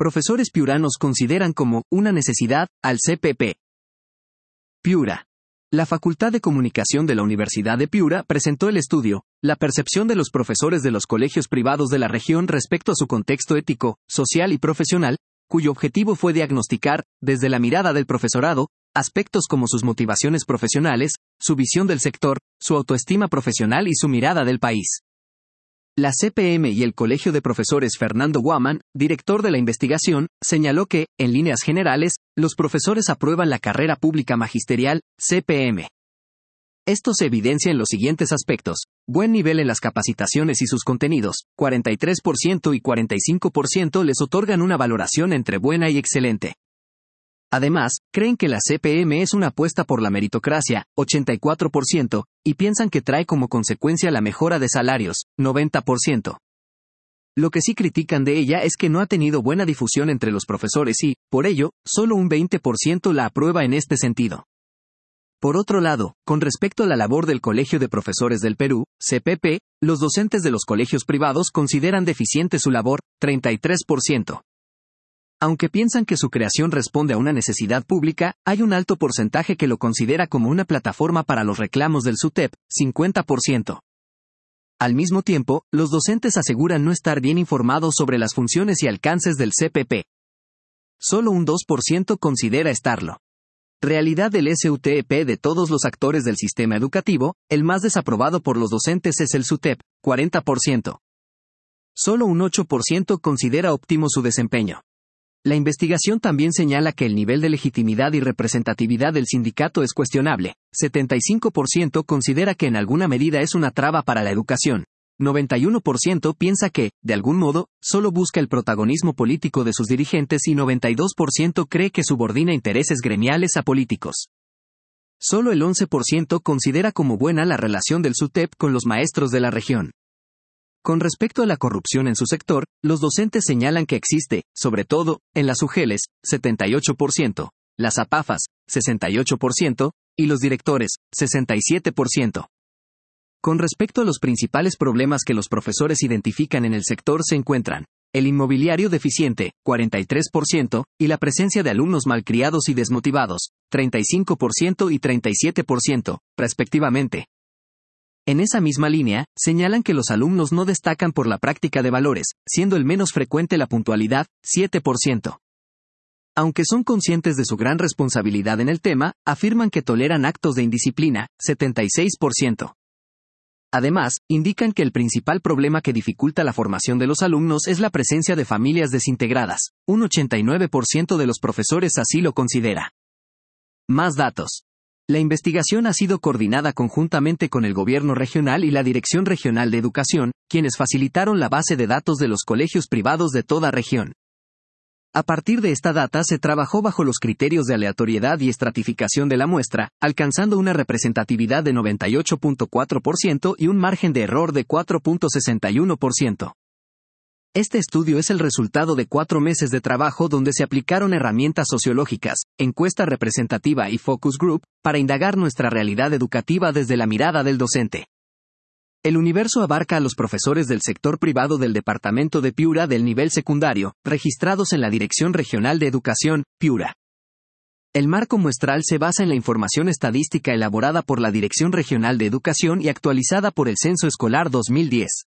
profesores piuranos consideran como una necesidad al CPP. Piura. La Facultad de Comunicación de la Universidad de Piura presentó el estudio, La percepción de los profesores de los colegios privados de la región respecto a su contexto ético, social y profesional, cuyo objetivo fue diagnosticar, desde la mirada del profesorado, aspectos como sus motivaciones profesionales, su visión del sector, su autoestima profesional y su mirada del país. La CPM y el Colegio de Profesores Fernando Guaman, director de la investigación, señaló que, en líneas generales, los profesores aprueban la carrera pública magisterial, CPM. Esto se evidencia en los siguientes aspectos: buen nivel en las capacitaciones y sus contenidos, 43% y 45% les otorgan una valoración entre buena y excelente. Además, creen que la CPM es una apuesta por la meritocracia, 84%, y piensan que trae como consecuencia la mejora de salarios, 90%. Lo que sí critican de ella es que no ha tenido buena difusión entre los profesores y, por ello, solo un 20% la aprueba en este sentido. Por otro lado, con respecto a la labor del Colegio de Profesores del Perú, CPP, los docentes de los colegios privados consideran deficiente su labor, 33%. Aunque piensan que su creación responde a una necesidad pública, hay un alto porcentaje que lo considera como una plataforma para los reclamos del SUTEP, 50%. Al mismo tiempo, los docentes aseguran no estar bien informados sobre las funciones y alcances del CPP. Solo un 2% considera estarlo. Realidad del SUTEP de todos los actores del sistema educativo, el más desaprobado por los docentes es el SUTEP, 40%. Solo un 8% considera óptimo su desempeño. La investigación también señala que el nivel de legitimidad y representatividad del sindicato es cuestionable. 75% considera que en alguna medida es una traba para la educación. 91% piensa que, de algún modo, solo busca el protagonismo político de sus dirigentes y 92% cree que subordina intereses gremiales a políticos. Solo el 11% considera como buena la relación del SUTEP con los maestros de la región. Con respecto a la corrupción en su sector, los docentes señalan que existe, sobre todo, en las UGELes, 78%, las APAFAS, 68%, y los directores, 67%. Con respecto a los principales problemas que los profesores identifican en el sector se encuentran el inmobiliario deficiente, 43%, y la presencia de alumnos malcriados y desmotivados, 35% y 37%, respectivamente. En esa misma línea, señalan que los alumnos no destacan por la práctica de valores, siendo el menos frecuente la puntualidad, 7%. Aunque son conscientes de su gran responsabilidad en el tema, afirman que toleran actos de indisciplina, 76%. Además, indican que el principal problema que dificulta la formación de los alumnos es la presencia de familias desintegradas. Un 89% de los profesores así lo considera. Más datos. La investigación ha sido coordinada conjuntamente con el Gobierno regional y la Dirección Regional de Educación, quienes facilitaron la base de datos de los colegios privados de toda región. A partir de esta data se trabajó bajo los criterios de aleatoriedad y estratificación de la muestra, alcanzando una representatividad de 98.4% y un margen de error de 4.61%. Este estudio es el resultado de 4 meses de trabajo donde se aplicaron herramientas sociológicas, encuesta representativa y focus group, para indagar nuestra realidad educativa desde la mirada del docente. El universo abarca a los profesores del sector privado del departamento de Piura del nivel secundario, registrados en la Dirección Regional de Educación, Piura. El marco muestral se basa en la información estadística elaborada por la Dirección Regional de Educación y actualizada por el Censo Escolar 2010.